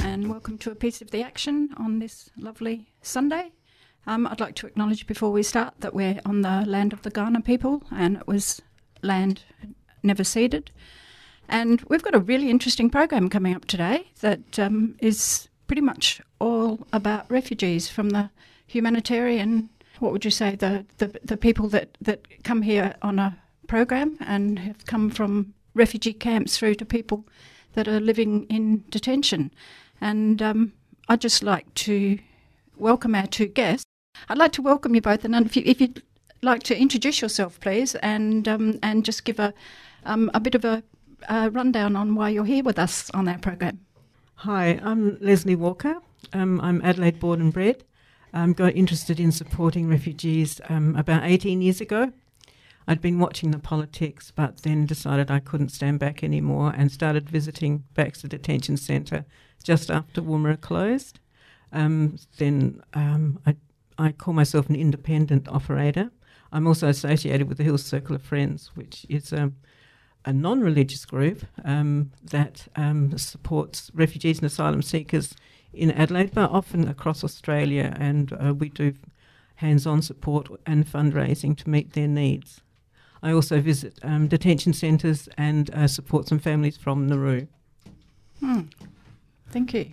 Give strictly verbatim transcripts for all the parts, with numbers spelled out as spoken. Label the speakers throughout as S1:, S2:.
S1: and welcome to a piece of the action on this lovely Sunday. Um, I'd like to acknowledge before we start that we're on the land of the Kaurna people, and it was land never ceded. And we've got a really interesting program coming up today that um, is pretty much all about refugees from the humanitarian, what would you say, the, the, the people that, that come here on a program and have come from refugee camps through to people that are living in detention. And um, I'd just like to welcome our two guests. I'd like to welcome you both, and if, you, if you'd like to introduce yourself, please, and um, and just give a um, a bit of a, a rundown on why you're here with us on our program.
S2: Hi, I'm Leslie Walker. Um, I'm Adelaide born and bred. I got interested in supporting refugees um, about eighteen years ago. I'd been watching the politics, but then decided I couldn't stand back anymore and started visiting Baxter Detention Centre just after Woomera closed. Um, then um, I, I call myself an independent operator. I'm also associated with the Hills Circle of Friends, which is a, a non-religious group um, that um, supports refugees and asylum seekers in Adelaide, but often across Australia, and uh, we do hands-on support and fundraising to meet their needs. I also visit um, detention centres and uh, support some families from Nauru.
S1: Hmm. Thank you.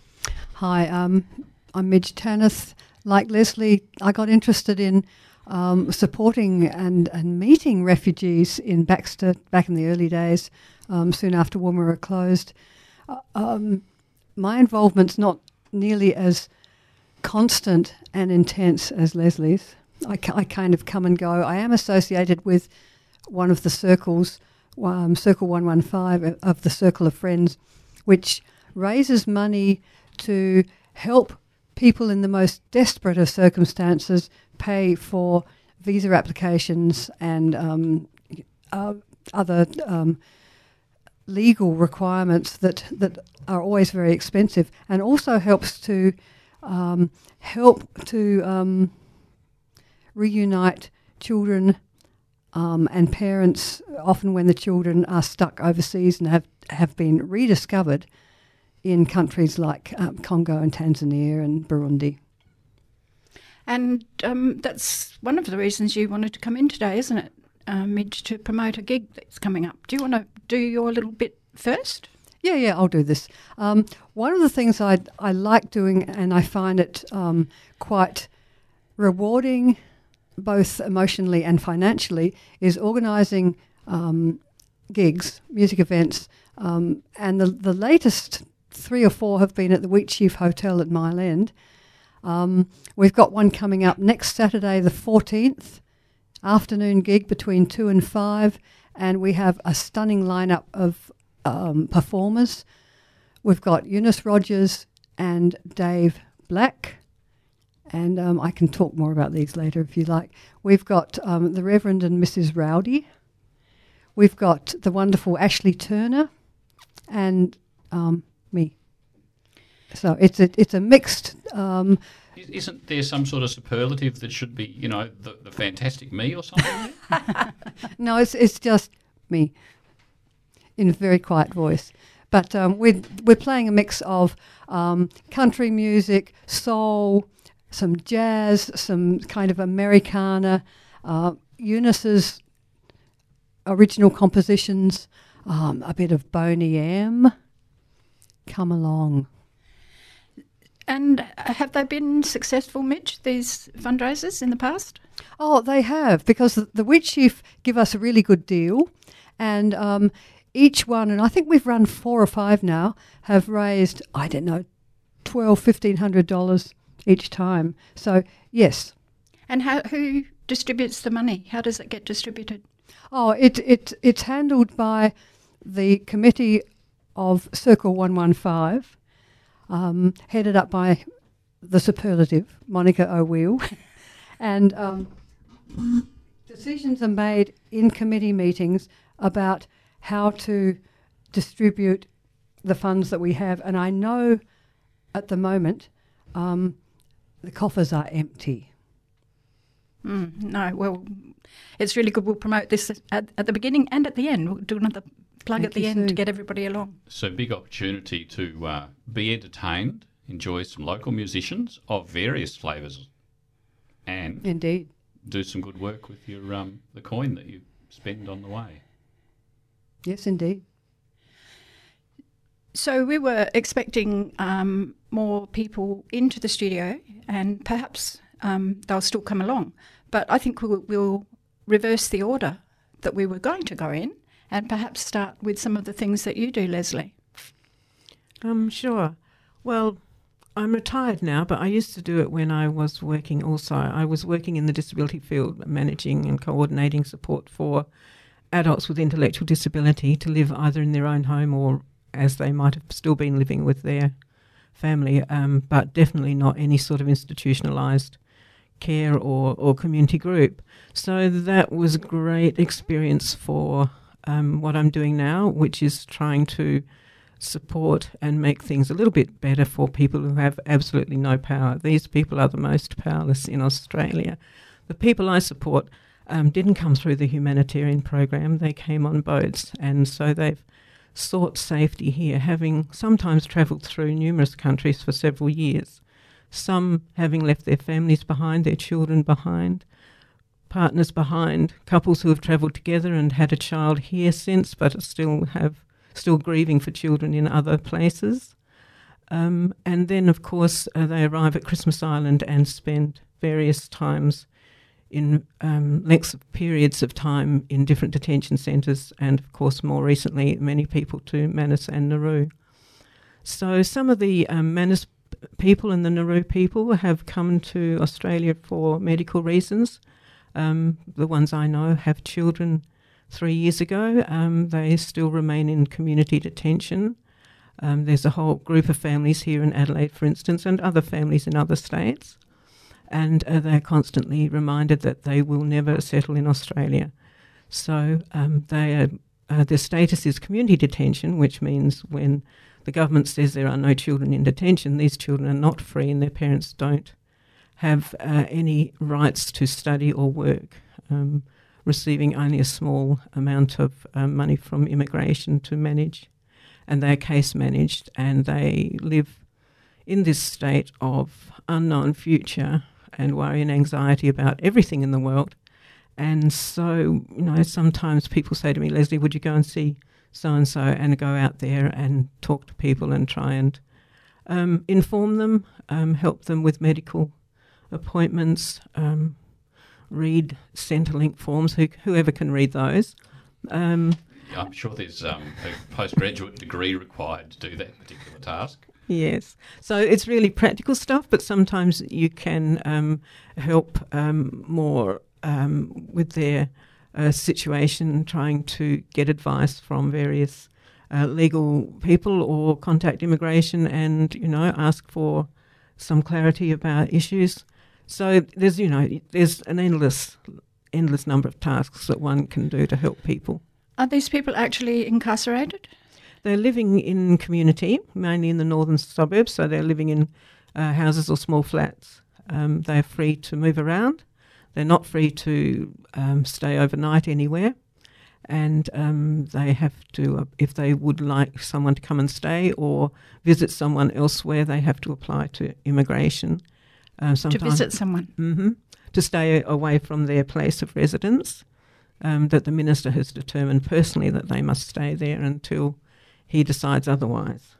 S3: Hi, um, I'm Midge Tanith. Like Leslie, I got interested in um, supporting and, and meeting refugees in Baxter back in the early days, um, soon after Woomera closed. Uh, um, my involvement's not nearly as constant and intense as Leslie's. I, I kind of come and go. I am associated with one of the circles, um, Circle one one five of the Circle of Friends, which raises money to help people in the most desperate of circumstances pay for visa applications and um, uh, other um, legal requirements that, that are always very expensive, and also helps to um, help to... Um, reunite children um, and parents, often when the children are stuck overseas and have, have been rediscovered in countries like um, Congo and Tanzania and Burundi.
S1: And um, that's one of the reasons you wanted to come in today, isn't it, uh, Midge, to promote a gig that's coming up. Do you want to do your little bit first?
S3: Yeah, yeah, I'll do this. Um, one of the things I I like doing, and I find it um, quite rewarding, both emotionally and financially, is organising um, gigs, music events, um, and the, the latest three or four have been at the Wheatsheaf Hotel at Mile End. Um, we've got one coming up next Saturday the fourteenth, afternoon gig between two and five, and we have a stunning lineup of um, performers. We've got Eunice Rogers and Dave Black, and um, I can talk more about these later if you like. We've got um, the Reverend and Missus Rowdy. We've got the wonderful Ashley Turner and um, me. So it's a, it's a mixed... Um,
S4: Isn't there some sort of superlative that should be, you know, the, the fantastic me or something?
S3: No, it's it's just me in a very quiet voice. But um, we're, we're playing a mix of um, country music, soul, some jazz, some kind of Americana, uh, Eunice's original compositions, um, a bit of Boney M. Come along.
S1: And have they been successful, Midge, these fundraisers in the past?
S3: Oh, they have, because the, the Wheatsheaf give us a really good deal, and um, each one, and I think we've run four or five now, have raised, I don't know, twelve, fifteen hundred dollars each time. So, yes.
S1: And how, who distributes the money? How does it get distributed?
S3: Oh, it, it it's handled by the committee of Circle one one five, um, headed up by the superlative, Monica O'Weill. And um, decisions are made in committee meetings about how to distribute the funds that we have. And I know at the moment um, the coffers are empty.
S1: Mm, no, well, it's really good. We'll promote this at, at the beginning and at the end. We'll do another plug
S3: Thank
S1: at the
S3: you,
S1: end to
S3: Sue.
S1: get everybody along.
S4: So big opportunity to uh, be entertained, enjoy some local musicians of various flavours, and
S3: Indeed.
S4: do some good work with your um, the coin that you spend on the way.
S3: Yes, indeed.
S1: So we were expecting um, more people into the studio, and perhaps um, they'll still come along. But I think we'll, we'll reverse the order that we were going to go in, and perhaps start with some of the things that you do, Leslie.
S2: Um, sure. Well, I'm retired now, but I used to do it when I was working also. I was working in the disability field, managing and coordinating support for adults with intellectual disability to live either in their own home or as they might have still been living with their family, um, but definitely not any sort of institutionalised care or, or community group. So that was a great experience for um, what I'm doing now, which is trying to support and make things a little bit better for people who have absolutely no power. These people are the most powerless in Australia. The people I support um, didn't come through the humanitarian program. They came on boats, and so they've sought safety here, having sometimes travelled through numerous countries for several years, some having left their families behind, their children behind, partners behind, couples who have travelled together and had a child here since but still have still grieving for children in other places. Um, and then, of course, uh, they arrive at Christmas Island and spend various times in um, lengths of periods of time in different detention centres, and, of course, more recently, many people to Manus and Nauru. So some of the um, Manus people and the Nauru people have come to Australia for medical reasons. Um, the ones I know have children three years ago. Um, they still remain in community detention. Um, there's a whole group of families here in Adelaide, for instance, and other families in other states. And uh, they're constantly reminded that they will never settle in Australia. So um, they are, uh, their status is community detention, which means when the government says there are no children in detention, these children are not free and their parents don't have uh, any rights to study or work, um, receiving only a small amount of um, money from immigration to manage. And they're case managed, and they live in this state of unknown future and worry and anxiety about everything in the world. And so, you know, sometimes people say to me, Leslie, would you go and see so-and-so, and go out there and talk to people and try and um, inform them, um, help them with medical appointments, um, read Centrelink forms, who, whoever can read those. Um,
S4: Yeah, I'm sure there's um, a postgraduate degree required to do that particular task.
S2: Yes. So it's really practical stuff, but sometimes you can um, help um, more um, with their uh, situation, trying to get advice from various uh, legal people or contact immigration and, you know, ask for some clarity about issues. So there's, you know, there's an endless, endless number of tasks that one can do to help people.
S1: Are these people actually incarcerated?
S2: They're living in community, mainly in the northern suburbs, so they're living in uh, houses or small flats. Um, they're free to move around. They're not free to um, stay overnight anywhere. And um, they have to, uh, if they would like someone to come and stay or visit someone elsewhere, they have to apply to immigration. Uh,
S1: To visit someone?
S2: Mm-hmm. To stay away from their place of residence. Um, that the minister has determined personally that they must stay there until he decides otherwise.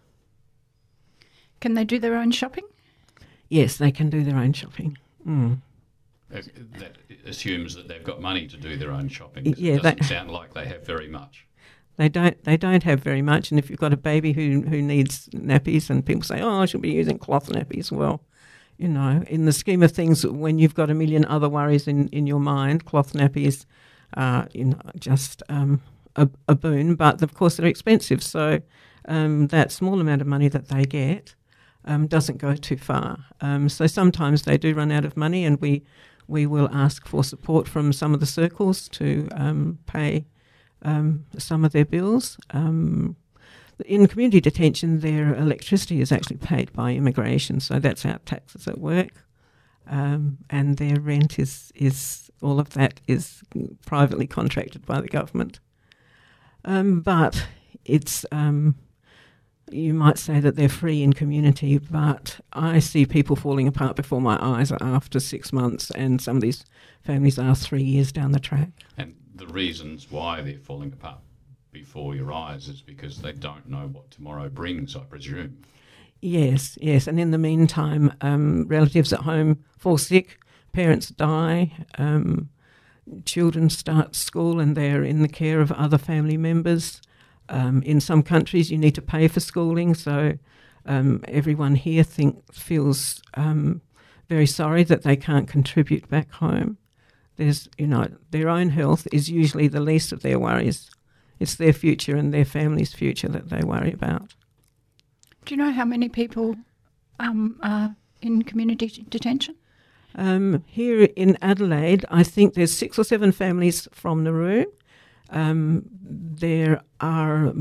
S1: Can they do their own shopping?
S2: Yes, they can do their own shopping. Mm.
S4: That assumes that they've got money to do their own shopping. 'Cause
S2: Yeah,
S4: it doesn't
S2: that-
S4: sound like they have very much.
S2: They don't. They don't have very much. And if you've got a baby who who needs nappies, and people say, "Oh, I should be using cloth nappies," well, you know, in the scheme of things, when you've got a million other worries in, in your mind, cloth nappies are, you know, just um, a, a boon. But of course, they're expensive. So um, that small amount of money that they get um, doesn't go too far. Um, so sometimes they do run out of money, and we we will ask for support from some of the circles to um, pay um, some of their bills. Um, in community detention, their electricity is actually paid by immigration, so that's our taxes at work. Um, and their rent is, is, all of that is privately contracted by the government. Um, but it's um, you might say that they're free in community, but I see people falling apart before my eyes after six months, and some of these families are three years down the track.
S4: And the reasons why they're falling apart before your eyes is because they don't know what tomorrow brings, I presume.
S2: Yes, yes. And in the meantime, um, relatives at home fall sick, parents die, um, children start school and they're in the care of other family members. Um, in some countries, you need to pay for schooling, so um, everyone here think, feels um, very sorry that they can't contribute back home. There's, you know, their own health is usually the least of their worries. It's their future and their family's future that they worry about.
S1: Do you know how many people um, are in community detention?
S2: Um, here in Adelaide, I think there's six or seven families from Nauru. Um, there are,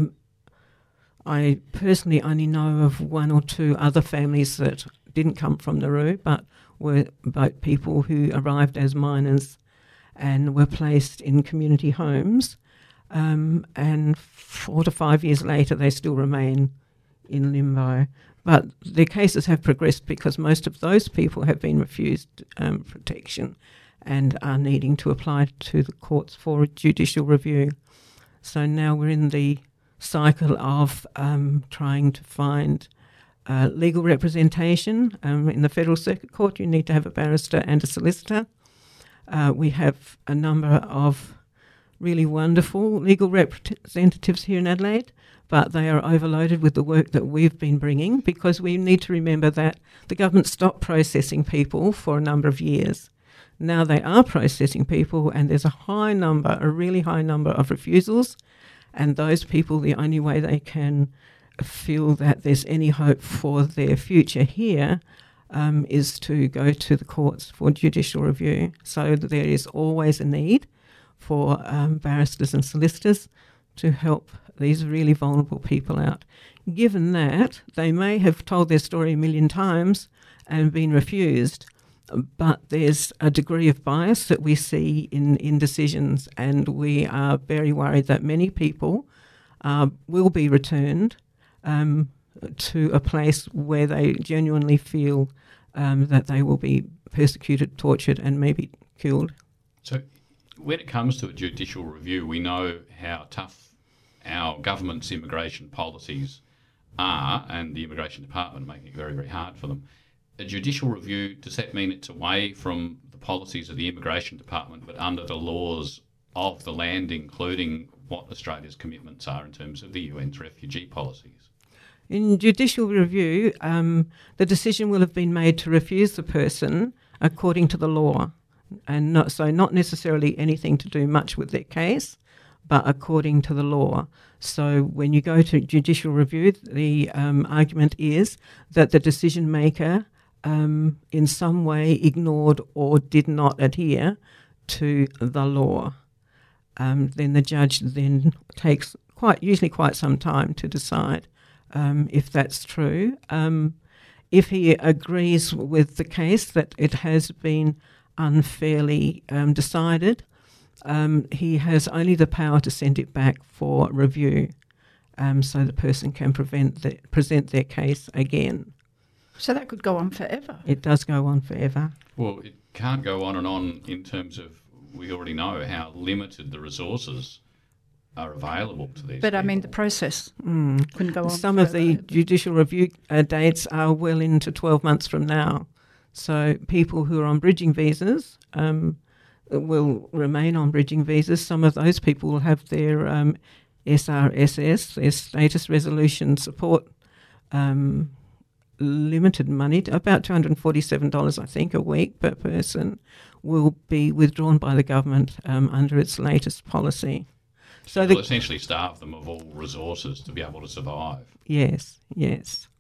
S2: I personally only know of one or two other families that didn't come from Nauru, but were boat people who arrived as minors and were placed in community homes. Um, and four to five years later, they still remain in limbo. But their cases have progressed because most of those people have been refused um, protection and are needing to apply to the courts for judicial review. So now we're in the cycle of um, trying to find uh, legal representation. Um, in the Federal Circuit Court, you need to have a barrister and a solicitor. Uh, we have a number of really wonderful legal representatives here in Adelaide, but they are overloaded with the work that we've been bringing because we need to remember that the government stopped processing people for a number of years. Now they are processing people and there's a high number, a really high number of refusals, and those people, the only way they can feel that there's any hope for their future here um, is to go to the courts for judicial review. So there is always a need for um, barristers and solicitors to help these really vulnerable people out. Given that they may have told their story a million times and been refused, but there's a degree of bias that we see in, in decisions, and we are very worried that many people uh, will be returned um, to a place where they genuinely feel um, that they will be persecuted, tortured and maybe killed.
S4: So when it comes to a judicial review, we know how tough our government's immigration policies are, and the Immigration Department are making it very, very hard for them. A judicial review, does that mean it's away from the policies of the Immigration Department but under the laws of the land, including what Australia's commitments are in terms of the U N's refugee policies?
S2: In judicial review, um, the decision will have been made to refuse the person according to the law, and not, so not necessarily anything to do much with their case, but according to the law. So when you go to judicial review, the um, argument is that the decision maker um, in some way ignored or did not adhere to the law. Um, then the judge then takes quite usually quite some time to decide um, if that's true. Um, if he agrees with the case that it has been unfairly um, decided, Um, he has only the power to send it back for review, um, so the person can prevent the, present their case again.
S1: So that could go on forever.
S2: It does go on forever.
S4: Well, it can't go on and on in terms of, we already know how limited the resources are available to these
S1: But
S4: people.
S1: I mean, the process
S2: Mm.
S1: couldn't go on
S2: Some of the
S1: forever.
S2: judicial review uh, dates are well into twelve months from now. So people who are on bridging visas um, will remain on bridging visas. Some of those people will have their um, S R S S, their Status Resolution Support, um, limited money, to about two hundred forty-seven dollars, I think, a week per person, will be withdrawn by the government um, under its latest policy. So
S4: It will
S2: the,
S4: essentially starve them of all resources to be able to survive.
S2: yes, yes.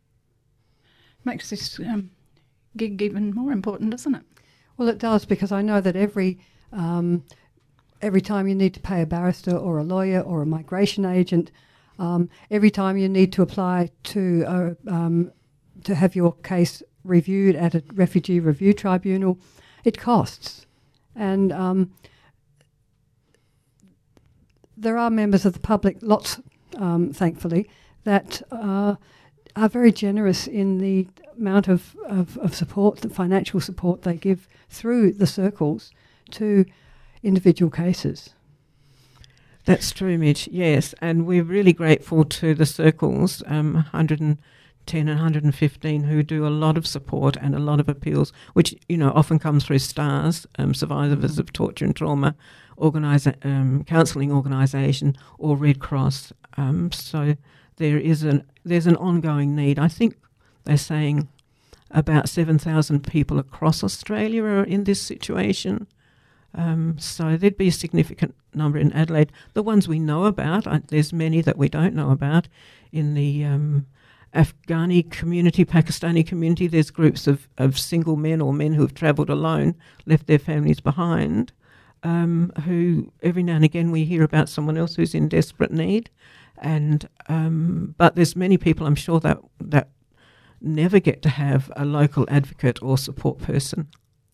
S1: Makes this um, gig even more important, doesn't it?
S3: Well, it does, because I know that every um, every time you need to pay a barrister or a lawyer or a migration agent, um, every time you need to apply to a, um, to have your case reviewed at a refugee review tribunal, it costs. And um, there are members of the public, lots um, thankfully, that uh, are very generous in the amount of, of, of support, the financial support they give through the circles to individual cases.
S2: That's true, Mitch, yes. And we're really grateful to the circles, um, one hundred ten and one hundred fifteen, who do a lot of support and a lot of appeals, which, you know, often come through STARS, um, Survivors of Torture and Trauma, organisa- um, counselling organisation, or Red Cross. Um, so there is an there's an ongoing need. I think they're saying about seven thousand people across Australia are in this situation. Um, so there'd be a significant number in Adelaide. The ones we know about, I, there's many that we don't know about. In the um, Afghani community, Pakistani community, there's groups of, of single men or men who have travelled alone, left their families behind, um, who every now and again we hear about someone else who's in desperate need. And um, but there's many people, I'm sure, that that never get to have a local advocate or support person.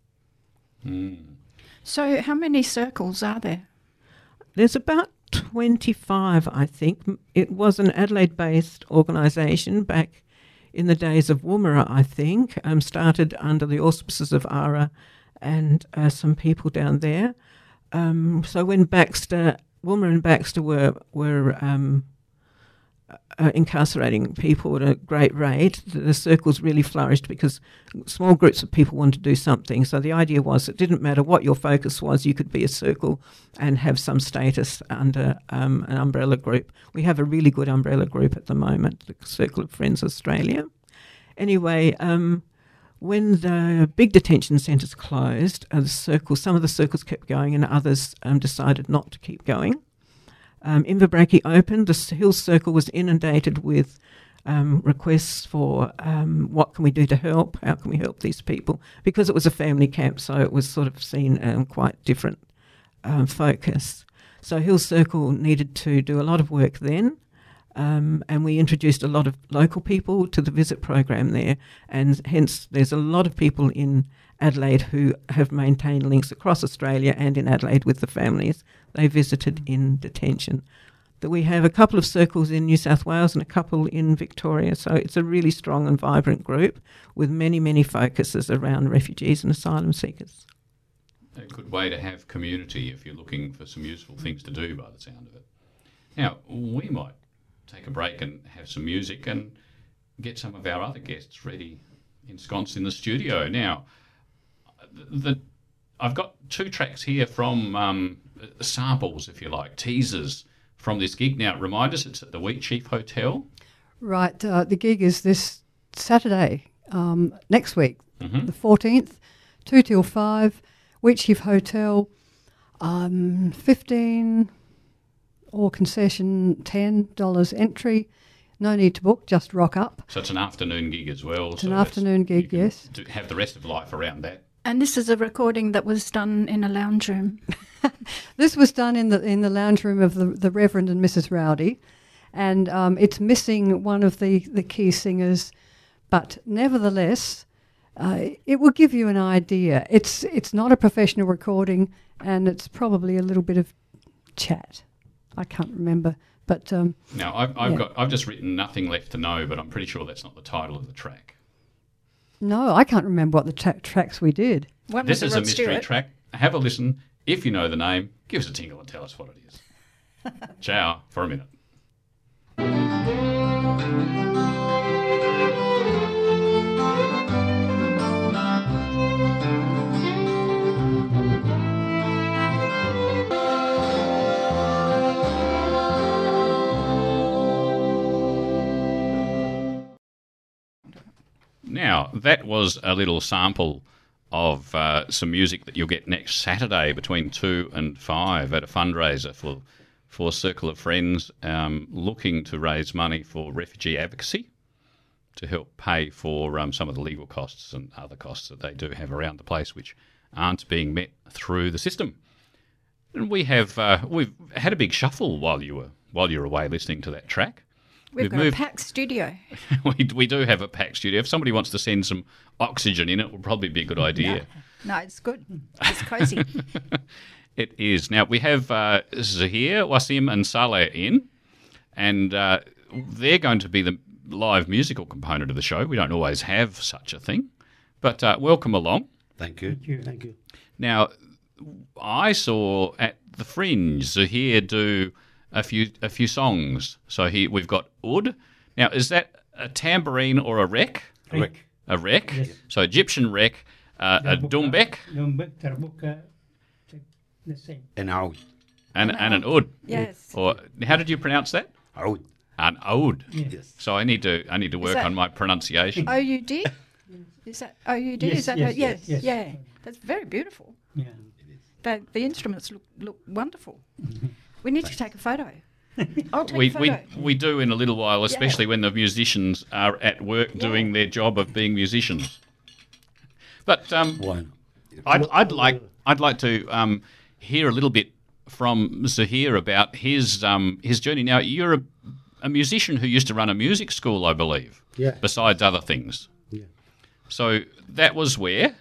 S4: Mm.
S1: So how many circles are there?
S2: There's about twenty-five, I think. It was an Adelaide-based organisation back in the days of Woomera, I think, um, started under the auspices of ARA and uh, some people down there. Um, so when Baxter, Woomera and Baxter were, were um, uh, incarcerating people at a great rate, the, the circles really flourished because small groups of people wanted to do something. So the idea was it didn't matter what your focus was, you could be a circle and have some status under um, an umbrella group. We have a really good umbrella group at the moment, the Circle of Friends Australia. Anyway, um, when the big detention centres closed, uh, the circle, some of the circles kept going and others um, decided not to keep going. Um, Inverbrackie opened. The Hills Circle was inundated with um, requests for um, what can we do to help, how can we help these people, because it was a family camp, so it was sort of seen um, quite different um, focus. So Hills Circle needed to do a lot of work then, um, and we introduced a lot of local people to the visit program there, and hence there's a lot of people in Adelaide who have maintained links across Australia and in Adelaide with the families they visited in detention. That we have a couple of circles in New South Wales and a couple in Victoria, so it's a really strong and vibrant group with many, many focuses around refugees and asylum seekers.
S4: A good way to have community if you're looking for some useful things to do, by the sound of it. Now, we might take a break and have some music and get some of our other guests ready, ensconced in the studio. Now, the, I've got two tracks here from um, samples, if you like, teasers from this gig. Now, remind us, it's at the Wheatsheaf Hotel.
S3: Right, uh, the gig is this Saturday, um, next week,
S4: Mm-hmm.
S3: the fourteenth, two till five, Wheatsheaf Hotel, um, fifteen or concession ten dollars entry. No need to book, just rock up.
S4: So it's an afternoon gig as well.
S3: It's
S4: so
S3: an
S4: that's-
S3: afternoon gig,
S4: you can
S3: yes.
S4: do- have the rest of life around that.
S1: And this is a recording that was done in a lounge room.
S3: This was done in the in the lounge room of the, the Reverend and Missus Rowdy, and um, it's missing one of the, the key singers, but nevertheless, uh, it will give you an idea. It's it's not a professional recording, and it's probably a little bit of chat. I can't remember, but um,
S4: Now, I've, I've
S3: yeah.
S4: got I've just written Nothing Left to Know, but I'm pretty sure that's not the title of the track.
S3: no, I can't remember what the tra- tracks we did.
S1: One
S4: This
S1: was
S4: is a
S1: Rod
S4: mystery
S1: Stewart.
S4: track. Have a listen. If you know the name, give us a tinkle and tell us what it is. Ciao for a minute. Now, that was a little sample of uh, some music that you'll get next Saturday between two and five at a fundraiser for for Circle of Friends, um, looking to raise money for refugee advocacy to help pay for um, some of the legal costs and other costs that they do have around the place, which aren't being met through the system. And we have uh, we've had a big shuffle while you were while you were away listening to that track.
S1: We've,
S4: We've
S1: got
S4: moved-
S1: a packed studio.
S4: we, we do have a packed studio. If somebody wants to send some oxygen in, it would probably be a good idea.
S1: No, it's good. It's cosy.
S4: It is. Now, we have uh, Zahir, Wasim and Saleh in, and uh, they're going to be the live musical component of the show. We don't always have such a thing, but uh, welcome along.
S5: Thank you.
S6: Thank you.
S5: Thank you.
S4: Now, I saw at the Fringe Zahir do a few a few songs. So here we've got Oud. Now, is that a tambourine or a rek?
S5: Correct.
S4: A rek.
S6: Yes.
S4: So Egyptian rek, uh, a dumbek,
S6: Dumbek, Tarbuka, the same.
S5: And Aoud.
S4: and and an Oud.
S1: Yes.
S4: Or how did you pronounce that?
S5: Aoud.
S4: An Oud.
S5: Yes.
S4: So I need to I need to work
S1: that-
S4: on my pronunciation.
S1: O U D? Is that O U D?
S6: Yes,
S1: Is that
S6: yes,
S1: a- yes,
S6: yes, yes.
S1: yeah. That's very beautiful.
S6: Yeah.
S1: The, the instruments look, look wonderful. We need to take a photo. I'll take
S4: We,
S1: a photo.
S4: we we do in a little while, especially when the musicians are at work doing their job of being musicians. But um,
S5: Why not?
S4: I'd, I'd like I'd like to um, hear a little bit from Zahir about his um, his journey. Now, you're a, a musician who used to run a music school, I believe.
S7: Yeah.
S4: Besides other things.
S7: Yeah.
S4: So that was where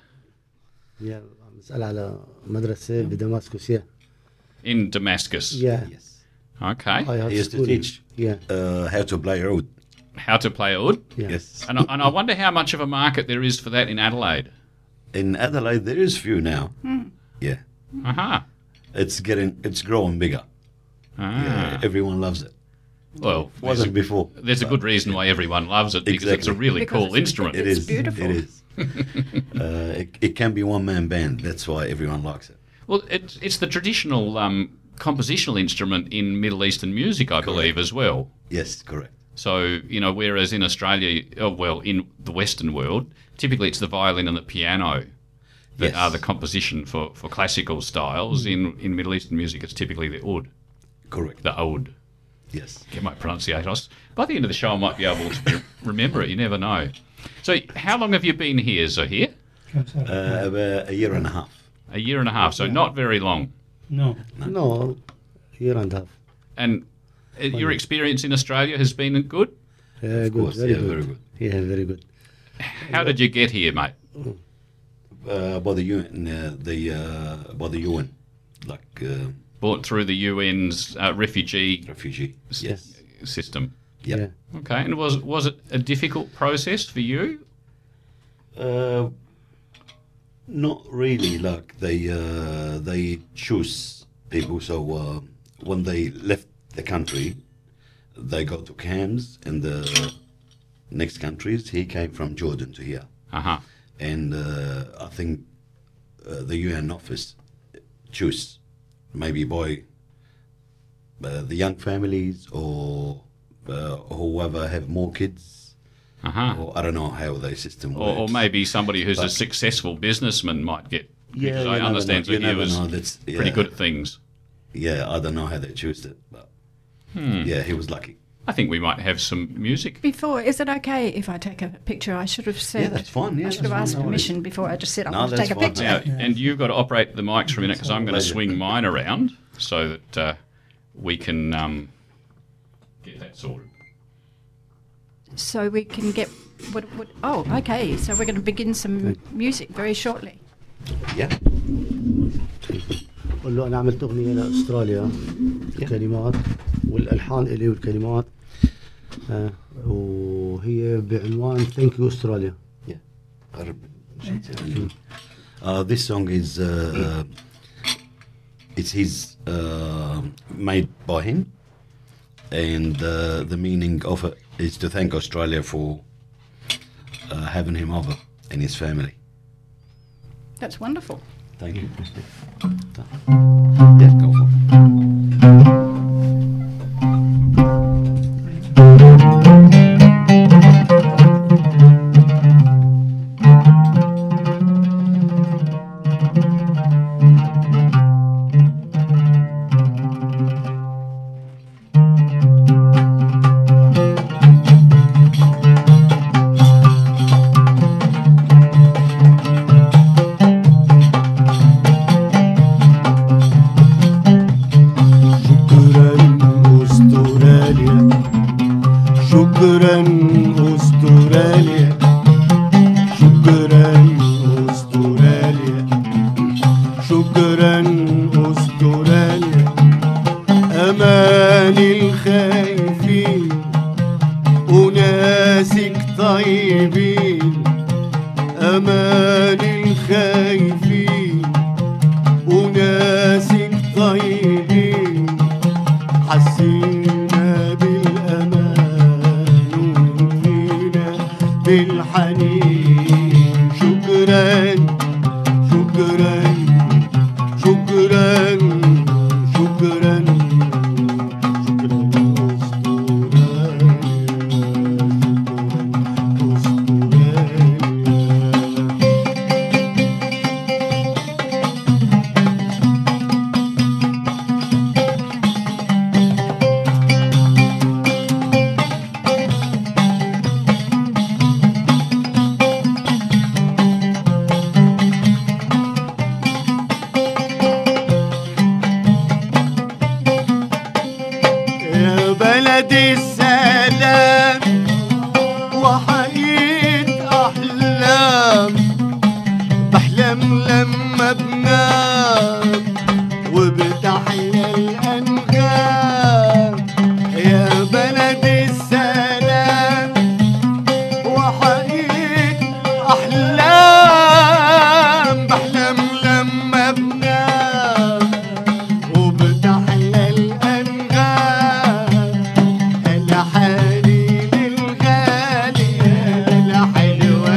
S7: يا مسألة على مدرسة بدمشق yeah.
S4: in Damascus.
S7: Yeah.
S5: Yes.
S4: Okay.
S7: I had
S5: He used to
S7: school.
S5: teach
S7: Yeah.
S5: uh, how to play Aoud.
S4: How to play oud.
S7: Yeah.
S5: Yes.
S4: And I, and I wonder how much of a market there is for that in Adelaide.
S5: In Adelaide, there is few now. Yeah.
S4: Aha.
S5: It's getting, it's growing bigger.
S4: Ah.
S5: Yeah. Everyone loves it.
S4: Well, there's
S5: Wasn't
S4: a,
S5: before.
S4: there's a good reason why everyone loves it because it's a
S5: Exactly.
S4: really
S1: Because
S4: cool
S1: it's a-
S4: instrument.
S5: It
S1: It's
S5: is.
S1: beautiful.
S5: It is. uh, it, it can be one man band. That's why everyone likes it.
S4: Well, it's it's the traditional um, compositional instrument in Middle Eastern music, I believe, as well.
S5: Yes, correct.
S4: So, you know, whereas in Australia, oh, well, in the Western world, typically it's the violin and the piano that
S5: Yes.
S4: are the composition for, for classical styles. In, in Middle Eastern music, it's typically the oud,
S5: Correct.
S4: the oud.
S5: Yes.
S4: Get my pronunciation. By the end of the show, I might be able to remember it. You never know. So, how long have you been here, Zahir?
S5: Uh, about a year and a half.
S4: A year and a half, so not very long.
S6: No.
S7: No. Year and a half.
S4: And uh, your experience in Australia has been good?
S7: Yeah,
S5: Of
S7: good.
S5: course,
S7: Very
S5: yeah,
S7: good.
S5: very good.
S7: Yeah, very good.
S4: How did you get here, mate?
S5: Uh, by the U N, uh, the uh, by the U N, like uh,
S4: Brought through the U N's uh, refugee
S5: refugee. Yes.
S4: system.
S5: Yep.
S7: Yeah.
S4: Okay, and was was it a difficult process for you?
S5: Uh, not really. Like they uh, they choose people. So uh, when they left the country, they go to camps in the next countries. He came from Jordan to here,
S4: Uh huh.
S5: and uh, I think uh, the U N office choose maybe by uh, the young families or uh, whoever have more kids.
S4: Uh huh.
S5: Or I don't know how their system
S4: Or,
S5: works.
S4: or maybe somebody who's a
S5: But-
S4: successful businessman might get.
S5: Yeah,
S4: because
S5: you
S4: I
S5: never
S4: understand
S5: know. You
S4: that he
S5: never
S4: was
S5: know. That's-
S4: pretty
S5: yeah.
S4: good at things.
S5: Yeah, I don't know how they choose it, but yeah, he was lucky.
S4: I think we might have some music.
S1: Before, is it okay if I take a picture? I should have said.
S5: Yeah, that's fine. Yeah,
S1: I should have
S5: that's
S1: asked
S5: fine. No worries.
S1: permission before I just said I
S5: No,
S1: want to
S5: that's
S1: take a
S5: fine.
S1: picture.
S4: Now, and you've got to operate the mics for a minute because I'm going to
S5: Pleasure.
S4: swing mine around so that uh, we can um, get that sorted.
S1: So we can get. What, what, oh, okay. So we're going to begin some music very shortly.
S5: Yeah.
S7: قول له أنا عملت أغنية لأستراليا كلمات والألحان إلي والكلمات آه وهي بعنوان Thank You Australia.
S5: Yeah. Uh, this song is uh, it's his uh, made by him, and uh, the meaning of it is to thank Australia for uh, having him over and his family.
S1: That's wonderful.
S5: Thank you. Yeah, go for it.
S8: شكرا أمان الخايفين وناسك طيبين حسينا بالأمان وفينا بالحنين شكرا شكرا شكرا شكرا بلدي السلام وحقيقة أحلام بحلم لما بنام وبتحيا الأنغام يا بلدي السلام وحقيقة أحلام بحلم لما بنام وبتحيا الأنغام الحنين الغالية الحلوة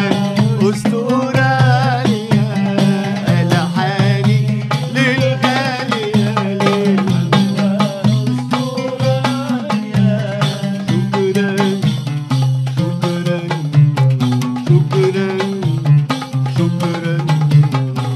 S8: أستراليا الحنين للغالية أستراليا شكرا شكرا شكرا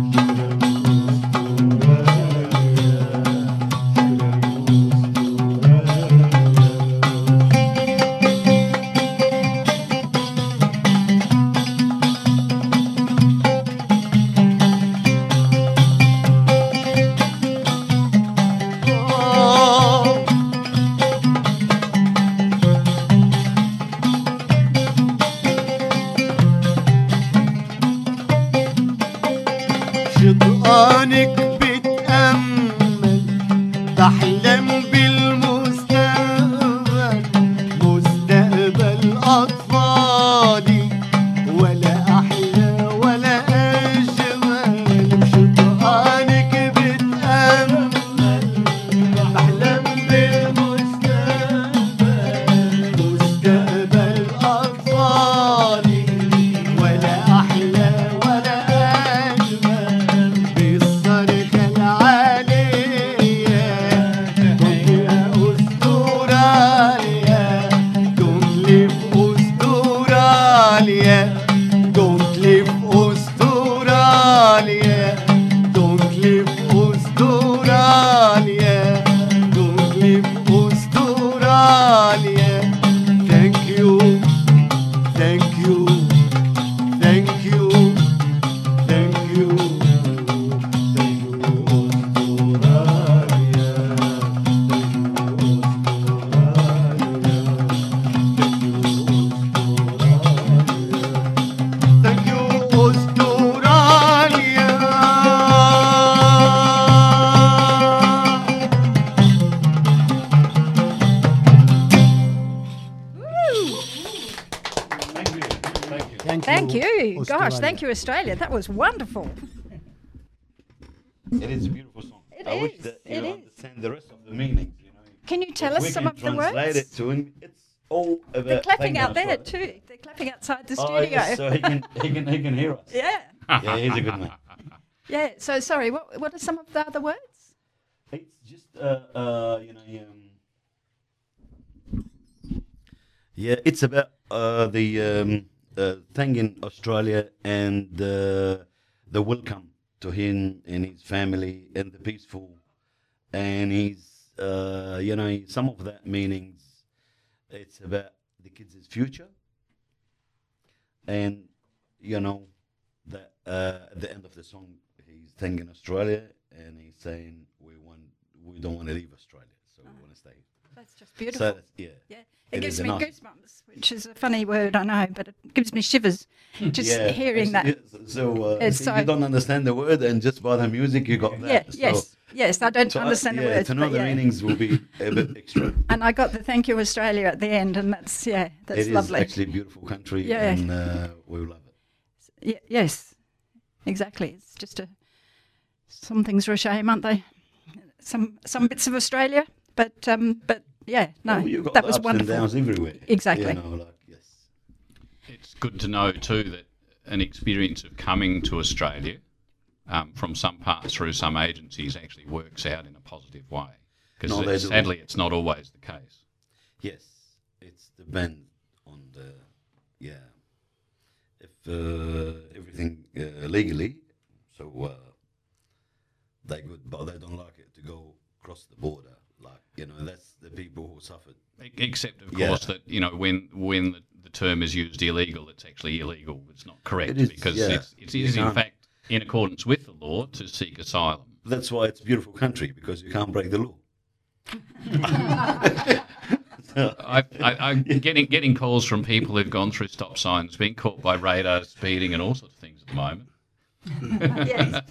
S8: شطآنك بتأمل بحلم بالمستقبل مستقبل أطفالي ولا أحلى ولا أجمل شطآنك بتأمل بحلم بالمستقبل مستقبل أطفالي ولا أحلى ولا أجمل بالصرخة العالية دنيا أستراليا Don't live أستراليا Don't live أستراليا Don't live أستراليا Don't live أستراليا Thank you Thank you Thank you Thank you Thank you أستراليا Thank you أستراليا
S1: Thank you. Gosh, thank you, Australia. That was wonderful.
S5: It is a beautiful song.
S1: It
S5: I wish
S1: is,
S5: that you
S1: it is.
S5: understand the rest of the meanings. You know,
S1: Can you tell
S5: If
S1: us
S5: we
S1: some
S5: can
S1: of the
S5: translate
S1: words?
S5: it to him, it's all about.
S1: They're clapping
S5: thanking
S1: out there
S5: Australia.
S1: too. They're clapping outside the
S5: Oh,
S1: studio.
S5: yes, so he can he can he can hear us.
S1: Yeah.
S5: Yeah, he's a good man.
S1: Yeah. So sorry. What what are some of the other words?
S5: It's just uh uh you know um, yeah, it's about uh the um uh, thanking Australia and uh, the welcome to him and his family and the peaceful and his uh you know some of that meanings. It's about the kids' future and you know that uh, at the end of the song he's thanking Australia and he's saying we want we don't want to leave Australia, so we want to stay.
S1: That's just beautiful.
S5: So that's, yeah,
S1: Yeah. It,
S5: It
S1: gives
S5: is
S1: me
S5: a nice-
S1: goosebumps, which is a funny word, I know, but it gives me shivers just
S5: yeah.
S1: hearing that.
S5: It's- yeah, So uh,
S1: It's
S5: if
S1: so-
S5: you don't understand the word and just by the music you got that.
S1: Yeah,
S5: So
S1: yes, yes. I don't
S5: to, uh,
S1: understand the
S5: yeah,
S1: words,
S5: to know
S1: but
S5: the
S1: yeah.
S5: meanings will be a bit extra.
S1: And I got the thank you Australia at the end, and that's yeah, that's
S5: It is
S1: lovely.
S5: actually a beautiful country,
S1: Yeah.
S5: and uh, we love it.
S1: Y- yes, exactly. It's just a. Some things are a shame, aren't they? Some some bits of Australia, but um, but yeah, no,
S5: Well, you've got
S1: that
S5: the
S1: was
S5: ups
S1: wonderful.
S5: and downs everywhere.
S1: Exactly.
S5: You know, like, yes.
S4: It's good to know too that an experience of coming to Australia um, from some parts through some agencies actually works out in a positive way. Because
S5: No, they do.
S4: sadly, it's not always the case.
S5: Yes, it's depend on the yeah. If uh, everything uh, legally, so uh, they good, but they don't like it to go across the border. Like you know, that's the people who suffered.
S4: E- Except, of
S5: Yeah.
S4: course, that you know when when the, the term is used illegal, it's actually illegal. It's not correct
S5: It is,
S4: because
S5: yeah.
S4: it's, it is
S5: You
S4: in
S5: can't-
S4: fact in accordance with the law to seek asylum.
S5: That's why it's a beautiful country because you can't break the law.
S4: I, I, I'm getting getting calls from people who've gone through stop signs, being caught by radar, speeding, and all sorts of things at the moment.
S1: Yes.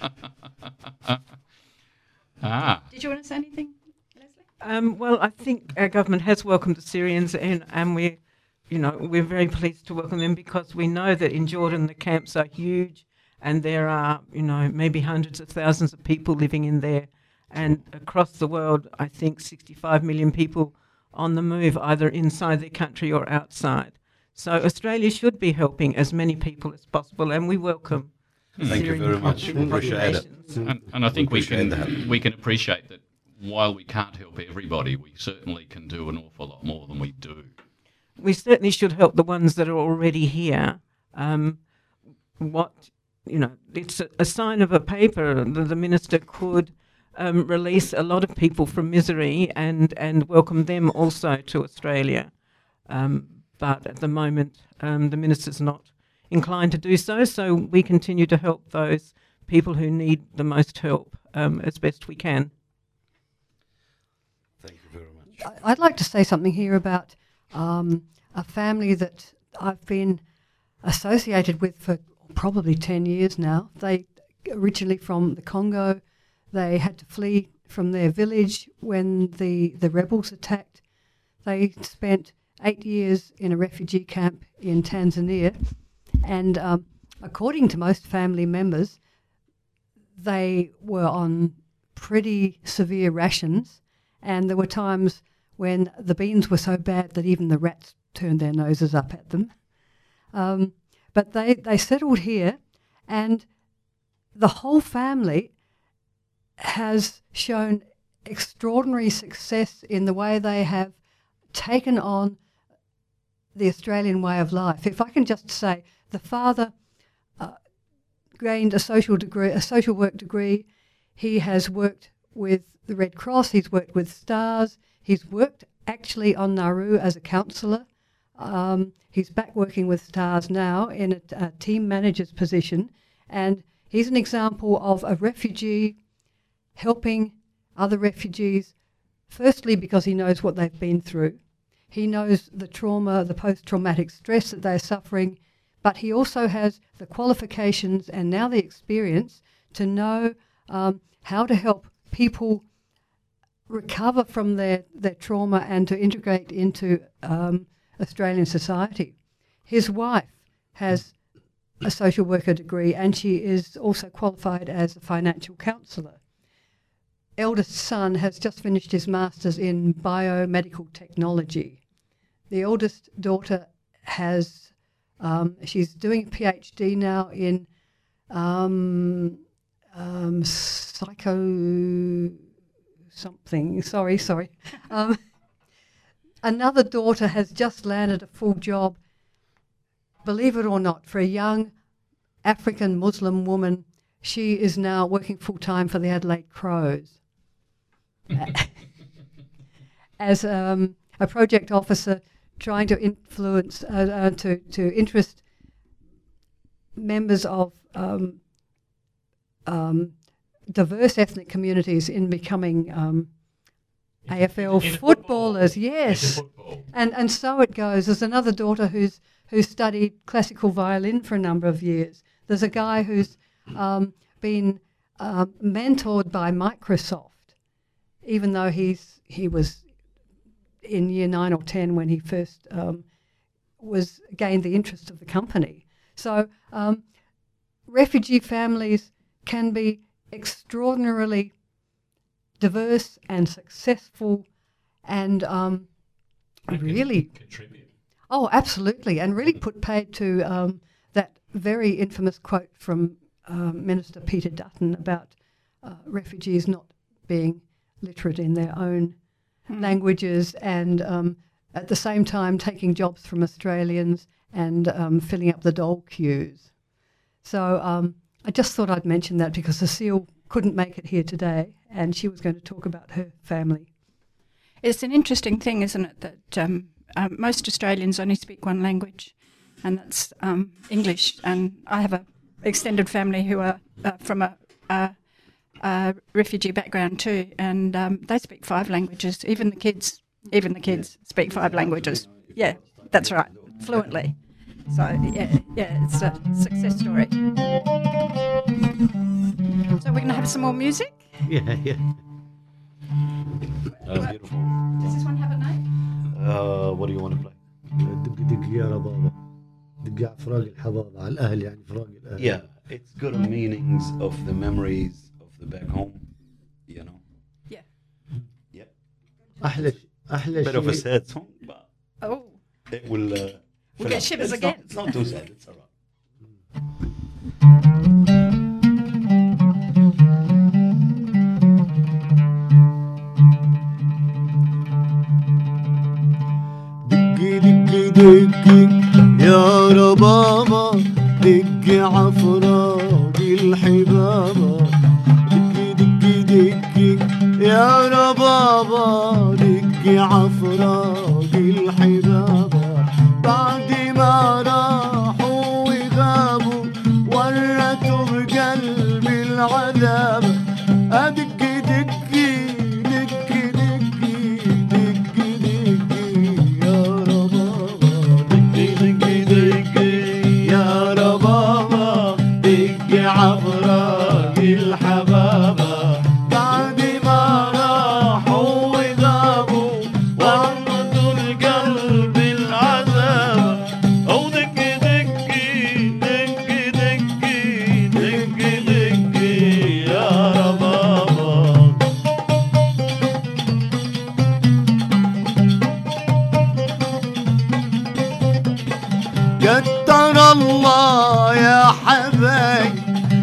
S4: Ah,
S1: Did you want to say anything, Leslie?
S2: Um, well, I think our government has welcomed the Syrians, and, and we're, you know, we're very pleased to welcome them because we know that in Jordan the camps are huge, and there are, you know, maybe hundreds of thousands of people living in there, and across the world, I think sixty-five million people on the move, either inside their country or outside. So Australia should be helping as many people as possible, and we welcome. the
S5: Thank you
S2: Syrian
S5: very much.
S2: population.
S5: Appreciate it.
S4: and, and I think we
S5: appreciate
S4: can
S5: that.
S4: we can appreciate that while we can't help everybody, we certainly can do an awful lot more than we do.
S2: We certainly should help the ones that are already here. Um, what you know, it's a, a sign of a paper that the minister could um, release a lot of people from misery and and welcome them also to Australia. Um, but at the moment, um, the minister's not inclined to do so. So we continue to help those people who need the most help um, as best we can.
S5: Thank you very much.
S3: I- I'd like to say something here about um, a family that I've been associated with for probably ten years now. They originally from the Congo. They had to flee from their village when the, the rebels attacked. They spent eight years in a refugee camp in Tanzania, and um, according to most family members, they were on pretty severe rations, and there were times when the beans were so bad that even the rats turned their noses up at them. Um, but they, they settled here, and the whole family has shown extraordinary success in the way they have taken on the Australian way of life. If I can just say, the father uh, gained a social degree, a social work degree. He has worked with the Red Cross. He's worked with STARS. He's worked actually on Nauru as a counsellor. Um, he's back working with STARS now in a, a team manager's position, and he's an example of a refugee helping other refugees, firstly because he knows what they've been through. He knows the trauma, the post-traumatic stress that they're suffering, but he also has the qualifications and now the experience to know um, how to help people recover from their, their trauma and to integrate into um, Australian society. His wife has a social worker degree and she is also qualified as a financial counsellor. Eldest son has just finished his master's in biomedical technology. The eldest daughter has, um, she's doing a PhD now in um, um, psycho something. Sorry, sorry. Um, another daughter has just landed a full job, believe it or not, for a young African Muslim woman. She is now working full-time for the Adelaide Crows as um, a project officer, trying to influence, uh, uh, to, to interest members of um, um, diverse ethnic communities in becoming um, A F L
S4: Into
S2: Into
S3: footballers.
S4: football.
S3: Yes,
S4: football.
S3: and and so it goes. There's another daughter who's who studied classical violin for a number of years. There's a guy who's um, been um, mentored by Microsoft, even though he's he was in year nine or ten when he first um, was gained the interest of the company. So um, refugee families can be extraordinarily diverse and successful and um, really
S4: contribute.
S3: Oh, absolutely, and really put paid to um, that very infamous quote from um, Minister Peter Dutton about uh, refugees not being literate in their own
S1: Hmm.
S3: languages and um, at the same time taking jobs from Australians and um, filling up the dole queues. So um, I just thought I'd mention that because Cecile couldn't make it here today and she was going to talk about her family.
S1: It's an interesting thing, isn't it, that um, um, most Australians only speak one language, and that's um, English. And I have a extended family who are uh, from a, a, a refugee background too, and um, they speak five languages. Even the kids, even the kids speak five languages. Yeah, that's right, fluently. So yeah, yeah, it's a success story. So we're going to have some more music.
S7: Yeah, yeah.
S5: Uh, beautiful.
S1: Does this one have a name?
S5: Uh, what do you want to play?
S7: دق دق يا ربابة دق على فراق الحبابة على الأهل يعني فراق الأهل.
S5: Yeah, it's got meanings of the memories of the back home, you know.
S1: Yeah.
S5: Yeah.
S7: أحلى أحلى
S5: Bit of a
S7: شيء
S5: sad song, but
S1: Oh,
S5: it will. Uh,
S1: We'll
S5: fill
S1: get
S5: up.
S1: shivers
S5: It's
S1: again.
S5: Not, it's not too sad. It's alright.
S8: دقي دقي دقي يا ربابة دقي عفراق الحبابة دقي دقي دقي يا ربابة دقي عفراق الحبابة بعد ما راحوا وغابوا ورثوا بقلبي العذاب أدقي دقي دقي دقي دقي دقي يا ربابة دقي دقي دقي يا ربابة دقي عفراق الحبابة بعد ما راحوا وغابوا ورثوا القلب العذاب أو دقي دقي دقي دقي دقي دقي يا ربابة قدر الله يا حبايب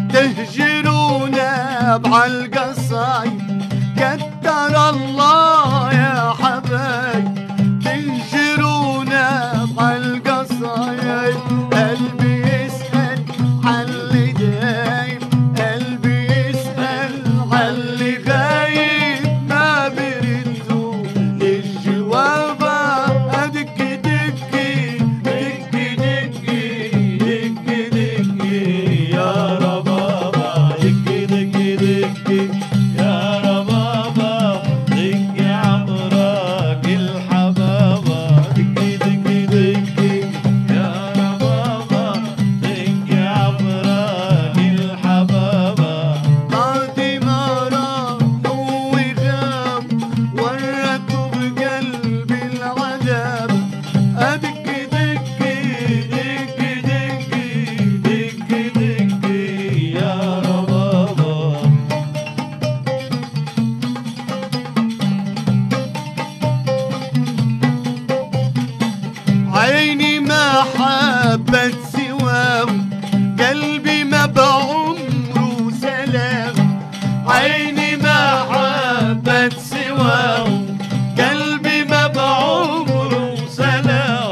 S8: تهجرونا بعالقصايب قدر الله يا حبايب تهجرونا بعالقصايب قلبي يسأل عاللي دايم قلبي يسأل عاللي غايب ما بردوا للجواب أدقي دقي دقي دقي دقي دقي يا ربابة دقي دقي دقي يا ربابة دقي عمرك الحبابة دقي دقي دقي يا ربابة دقي عمرك الحبابة بعد ما راحوا وغابوا ورثوا بقلبي العذاب أدقي دقي دقي دقي دقي دقي يا ربابة عيني ما حبت سواه قلبي ما بعمره سلام عيني ما حبت سواه قلبي ما بعمره سلام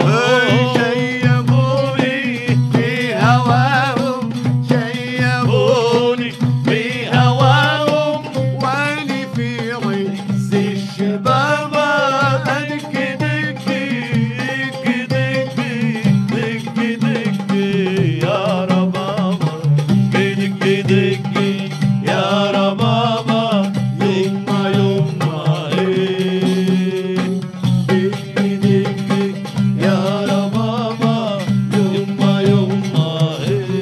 S8: شيبوني في هواهم شيبوني في هواهم واني في عز الشباب أدقي دقي دقي دقي دقي دقي يا ربابة دقي دقي يا ربابة يما يما إيه دقي دقي يا ربابة يما يما إيه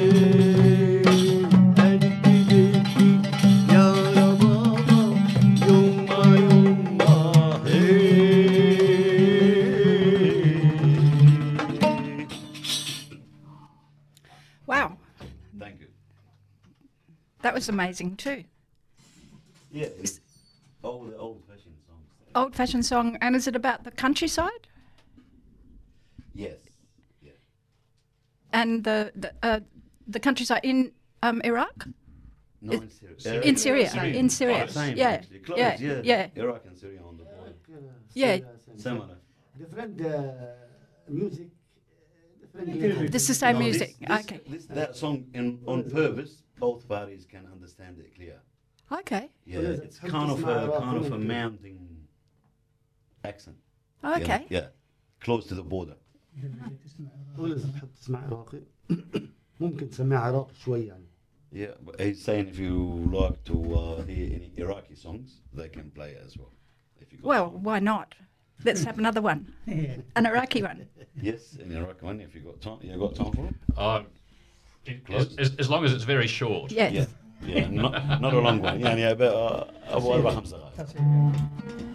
S5: Thank you.
S1: That was amazing too.
S5: Yeah, it's all the old-fashioned songs.
S1: Old-fashioned song, and is it about the countryside?
S5: Yes. Yeah.
S1: And the the, uh, the countryside in um, Iraq?
S5: No,
S1: It-
S5: in Syria.
S1: In Syria,
S4: Syria.
S1: in Syria.
S5: Oh, same,
S1: yeah,
S5: actually. Close,
S1: yeah,
S5: yeah,
S1: yeah.
S5: Iraq and Syria on the border.
S1: Yeah.
S5: Similar.
S7: Different uh, music. uh, Different
S1: This is the same
S5: No,
S1: music.
S5: This, this,
S1: Okay.
S5: This, that song in, on purpose, both parties can understand it clear.
S1: Okay.
S5: Yeah,
S7: لازم
S5: it's
S7: تحب
S5: kind of
S7: تسمع
S5: a
S7: عراقي
S5: kind of a
S7: ممكن.
S5: mounting accent. you know?
S1: Okay.
S5: Yeah, close to the border.
S7: ولازم تحب تسمع عراقي. ممكن تسمع عراقي شوي يعني.
S5: Yeah, but he's saying if you like to uh, hear any Iraqi songs, they can play it as well. If you got
S1: Well,
S5: time.
S1: why not? Let's have another one. An Iraqi one.
S5: Yes, an Iraqi one if you got time. You got time for it?
S4: Uh, it- as, as, as long as it's very short.
S1: Yes.
S5: Yeah, yeah, not, not a long one. يعني about uh, أبو أربع خمس دقائق.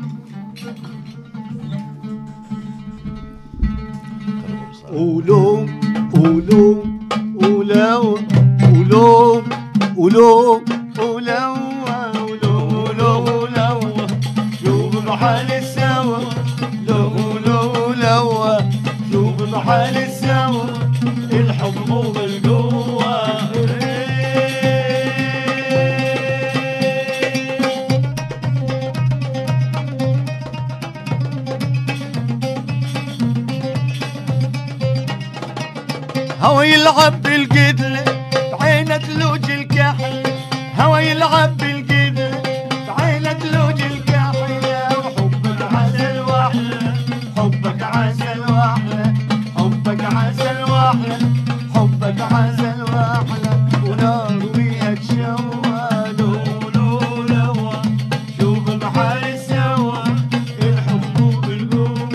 S8: قولوا قولوا قولوا قولوا قولوا قولوا قولوا قولوا قولوا شوف محل السوا لو لو لو شوف محل السوا الحب مو بالقوة هوا يلعب بالقدلة بعينة ثلوج الكحل هوا يلعب بالقدلة بعينة ثلوج الكحل وحبك عسل واحلى حبك عسل واحلى حبك عسل واحلى حبك عسل واحلى ونار وياك شوا لو لو لو شوف المحل سوا الحب مو بالقوة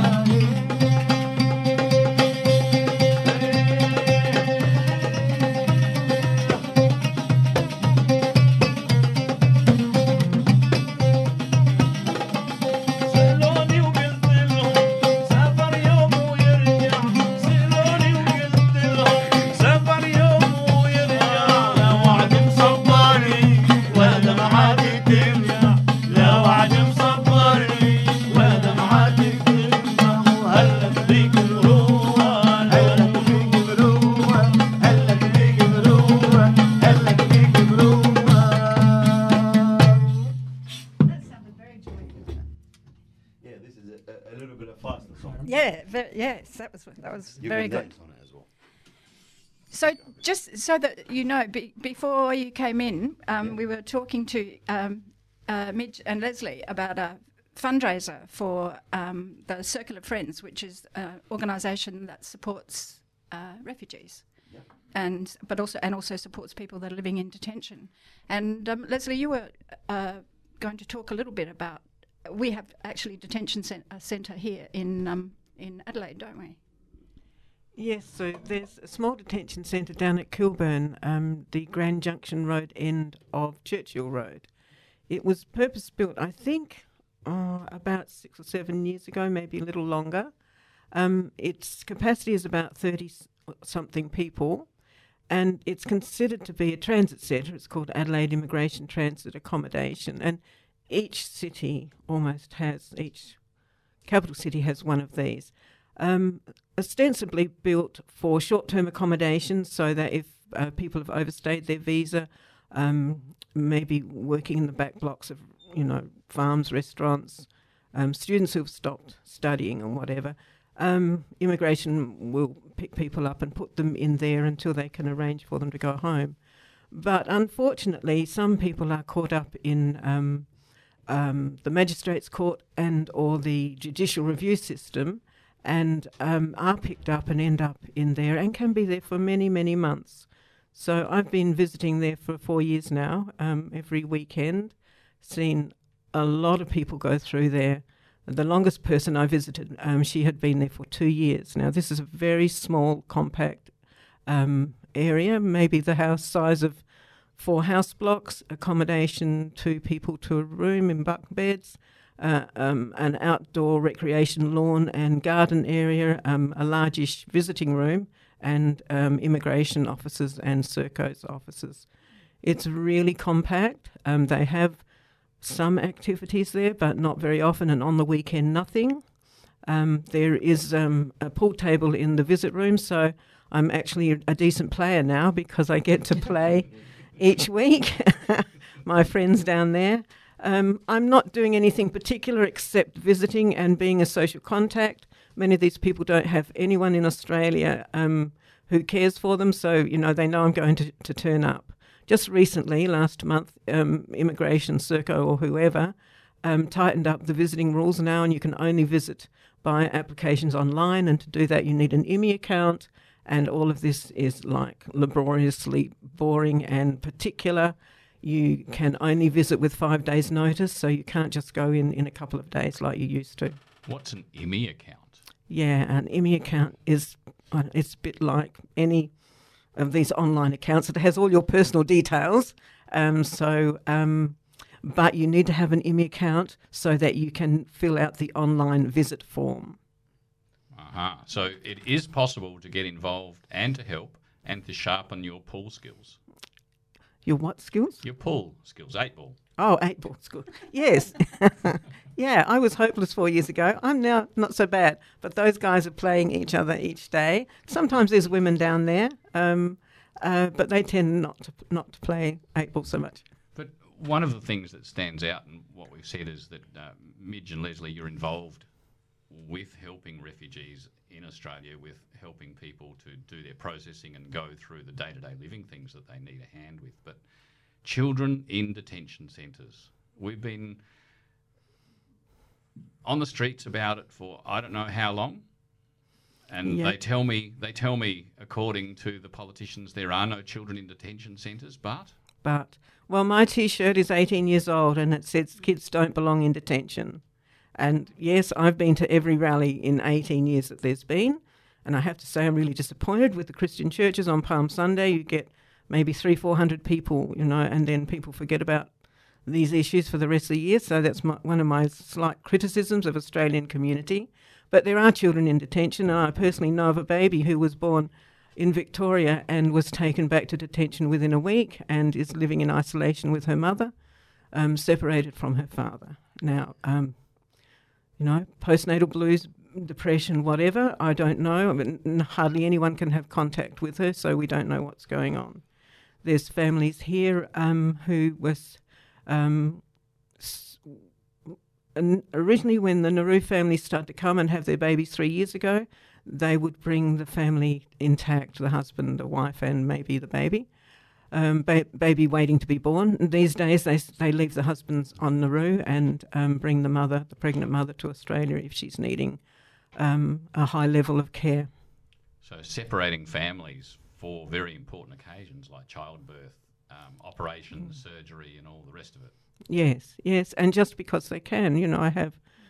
S8: سألوني وقلت لهم سافر يوم ويرجع سألوني وقلت لهم سافر يوم ويرجع لا وعد مصبرني ولا معاد تمنع لا وعد مصبرني ولا معاد تمنع وهلك بيك مروان هلك بيك مروان هلك بيك مروان هلك بيك مروان
S5: Yeah, this is a, a little bit of faster song.
S1: Yeah. Ve- yes. That was that was
S5: You
S1: very
S5: can
S1: good.
S5: dance on it as well.
S1: So, just so that you know, be, before you came in, um,
S5: Yeah.
S1: we were talking to um, uh, Midge and Leslie about a fundraiser for um, the Circle of Friends, which is an organisation that supports uh, refugees,
S5: Yeah.
S1: and but also and also supports people that are living in detention. And um, Leslie, you were uh, going to talk a little bit about. We have actually detention cent- a centre here in um, in Adelaide, don't we?
S2: Yes, so there's a small detention centre down at Kilburn, um, the Grand Junction Road end of Churchill Road. It was purpose-built, I think, oh, about six or seven years ago, maybe a little longer. Um, its capacity is about thirty-something people, and it's considered to be a transit centre. It's called Adelaide Immigration Transit Accommodation, and each city almost has, each capital city has one of these. Um, ostensibly built for short-term accommodation, so that if uh, people have overstayed their visa, um, maybe working in the back blocks of, you know, farms, restaurants, um, students who've stopped studying or whatever, um, immigration will pick people up and put them in there until they can arrange for them to go home. But unfortunately, some people are caught up in um, um, the magistrates' court and or the judicial review system, and um, are picked up and end up in there and can be there for many, many months. So I've been visiting there for four years now, um, every weekend, seen a lot of people go through there. The longest person I visited, um, she had been there for two years. Now, this is a very small, compact um, area, maybe the house size of four house blocks, accommodation, two people to a room in bunk beds, uh, um, an outdoor recreation lawn and garden area, um, a largish visiting room, and um, immigration officers and Serco's officers. It's really compact. Um, they have some activities there, but not very often, and on the weekend, nothing. Um, there is um, a pool table in the visit room, so I'm actually a decent player now because I get to play each week. My friends down there. Um, I'm not doing anything particular except visiting and being a social contact. Many of these people don't have anyone in Australia um, who cares for them, so, you know, they know I'm going to, to turn up. Just recently, last month, um, Immigration, Serco or whoever, um, tightened up the visiting rules now, and you can only visit by applications online, and to do that you need an I M E I account, and all of this is like laboriously boring and particular. You can only visit with five days' notice, so you can't just go in in a couple of days like you used to.
S4: What's an I M E I account?
S2: Yeah, an I M E I account is uh, it's a bit like any of these online accounts. It has all your personal details, um, so um, but you need to have an I M E I account so that you can fill out the online visit form.
S4: Uh-huh. So it is possible to get involved and to help and to sharpen your pool skills.
S2: Your what skills?
S4: Your pool skills, eight ball.
S2: Oh, eight ball school. Yes. Yeah, I was hopeless four years ago. I'm now not so bad. But those guys are playing each other each day. Sometimes there's women down there, um, uh, but they tend not to not to play eight ball so much.
S4: But one of the things that stands out in what we've said is that, uh, Midge and Leslie, you're involved with helping refugees in Australia, with helping people to do their processing and go through the day-to-day living things that they need a hand with. But children in detention centres, we've been on the streets about it for I don't know how long, and
S2: Yeah.
S4: they tell me they tell me according to the politicians there are no children in detention centres, but
S2: But, well, my T-shirt is eighteen years old and it says kids don't belong in detention. And yes, I've been to every rally in eighteen years that there's been, and I have to say I'm really disappointed with the Christian churches. On Palm Sunday you get maybe three, four hundred people, you know, and then people forget about these issues for the rest of the year. So that's my, one of my slight criticisms of Australian community. But there are children in detention, and I personally know of a baby who was born in Victoria and was taken back to detention within a week and is living in isolation with her mother, um, separated from her father. Now, um, you know, postnatal blues, depression, whatever, I don't know. I mean, hardly anyone can have contact with her, so we don't know what's going on. There's families here um, who was... Um, s- and originally, when the Nauru families started to come and have their babies three years ago, they would bring the family intact, the husband, the wife, and maybe the baby, um, ba- baby waiting to be born. And these days, they they leave the husbands on Nauru and um, bring the mother, the pregnant mother, to Australia if she's needing um, a high level of care.
S4: so separating families for very important occasions like childbirth, um, operations, surgery, and all the rest of it.
S2: Yes, yes, and just because they can, you know, I have